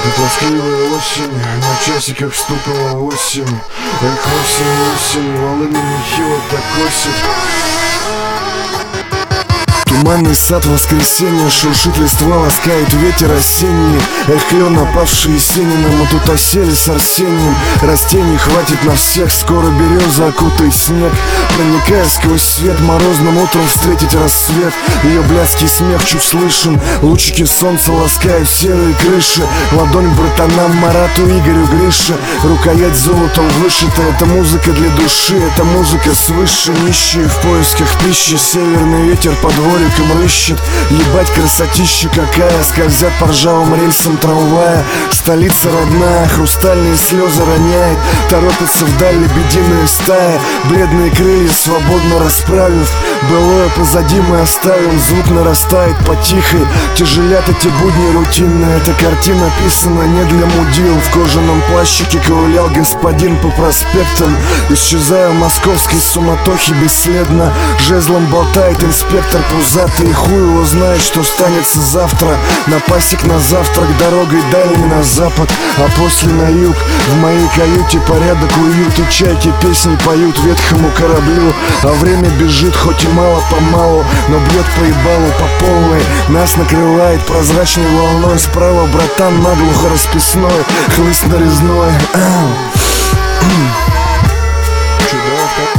Тоскливая осень, на часиках стукнула 8. Эх, осень, волны нехило так косит. Туманный сад воскресенья, шуршит листва, ласкает ветер осенний. Эх, клен, опавший Есениным, мы тут осели с Арсением. Растений хватит на всех, скоро береза окутает снег. Проникая сквозь свет, морозным утром встретить рассвет. Ее блядский смех чуть слышен, лучики солнца ласкают серые крыши. Ладонь братанам Марату, Игорю, Грише. Рукоять золотом вышита, это музыка для души, это музыка свыше. Нищие в поисках пищи, северный ветер под двориком рыщет. Ебать, красотища какая, скользят по ржавым рельсам трамвая. Столица родная, хрустальные слезы роняет. Торопится вдаль лебединая стая, бледные крылья свободно расправив. Былое позади мы оставим, звук нарастает по тихой. Тяжелят эти будни рутинные, эта картина писана не для мудил. В кожаном плащике ковылял господин по проспектам, исчезая в московской суматохе бесследно. Жезлом болтает инспектор пузатый, и хуй его знает, что станется завтра. На пасек на завтрак, дорогой дальней на запад, а после на юг. В моей каюте порядок, уют, и чайки песни поют ветхому кораблю. А время бежит, хоть и мало-помалу, но бьет по ебалу по полной. Нас накрывает прозрачной волной. Справа братан наглухо расписной, хлыст нарезной. Чудак.